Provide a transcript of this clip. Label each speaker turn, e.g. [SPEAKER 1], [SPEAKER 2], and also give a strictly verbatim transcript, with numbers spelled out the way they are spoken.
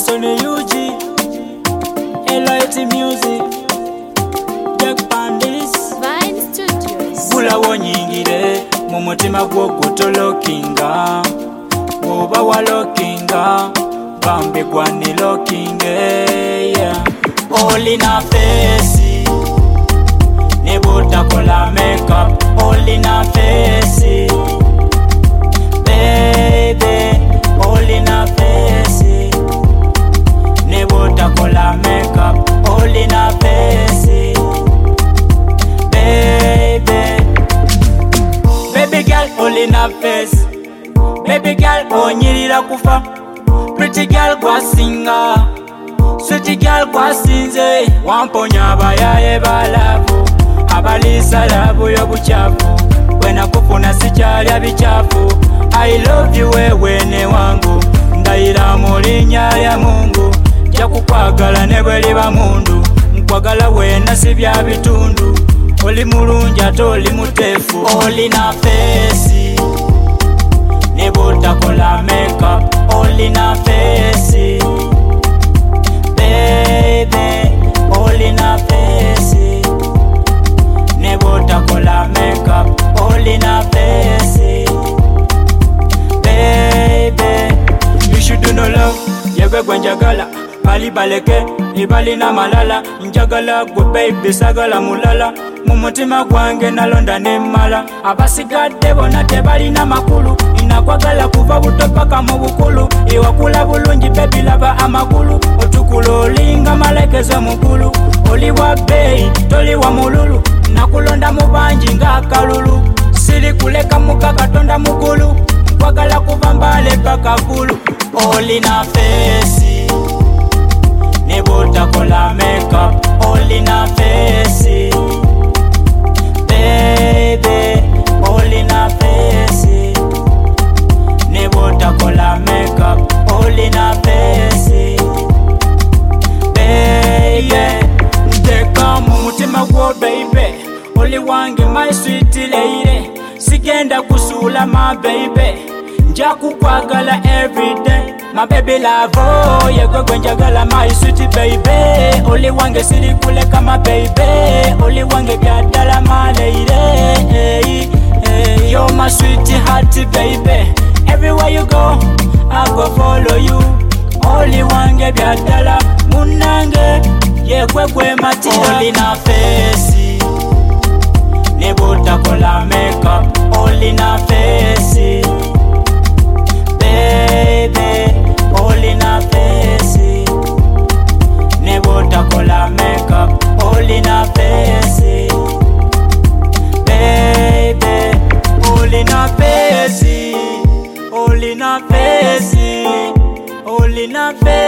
[SPEAKER 1] Sony U G, Elite Music, Jack Pandis,
[SPEAKER 2] Vine Studios.
[SPEAKER 1] Gula wonyingire mu mutima gwo gutolokinga, oba walokinga, bambi gwani lokinge, yeah. All in a face, nebuta kola makeup. All in a face, baby. All in a face, nebuta kola makeup. All in a face, baby. Baby girl, all in a face. Baby girl, onyirira kufa. Pretty girl, gwa singa. Sweet girl, gwa sinze. Wamponya abayaye balavu, abalisa labu yobuchafu. Wena kufuna sikyalya bichafu. I love you wewe ne wangu, ndayira mulinya lya Mungu. Jakukwagala ne bweliba mundu, nkwagala wena sibya bitundu. Oli mulungi ate oli mutefu. All in a face, nebuta kola makeup. All in a face, baby. All in a face, nebuta kola makeup. All in a face, baby. You should do no love, yewe gwenjagala. Bali baleke, ibali na malala. Njagala gwe baby, sagala mulala. Mumutima gwange nalonda nemala. Abasigadde bona tebalina makulu, inakwagala kuva buto paka mu bukulu. Iwakula bulungi baby laba amakulu, otukula olinga malekezo mukulu. Oli wa bei, toli wa mululu, nakulonda mu bangi nga akalulu. Siri kuleka muka katonda mukulu, nkwagala kuva mbale paka kulu. All in a face, nebuta kola makeup. All in a face, baby. All in a face, nebuta kola makeup. All in a face, baby. Ndeka mu mutima gwo baby, oli wange my sweet lady. Sigenda kusula my baby, nja kukwagala everyday. My baby love, oh, yego gwenjagala my sweet baby. Oli wange siri kuleka my baby, oli wange byadala my lady. Hey, hey, you're my sweet heart baby. Everywhere you go, I go follow you. Oli wange byadala munange, yegwe gwe matira. All in a face, nebuta kola makeup. All in a face, baby. All in a face, nebuta kola makeup. All in a face, baby. All in a face, all in a face, all in a face.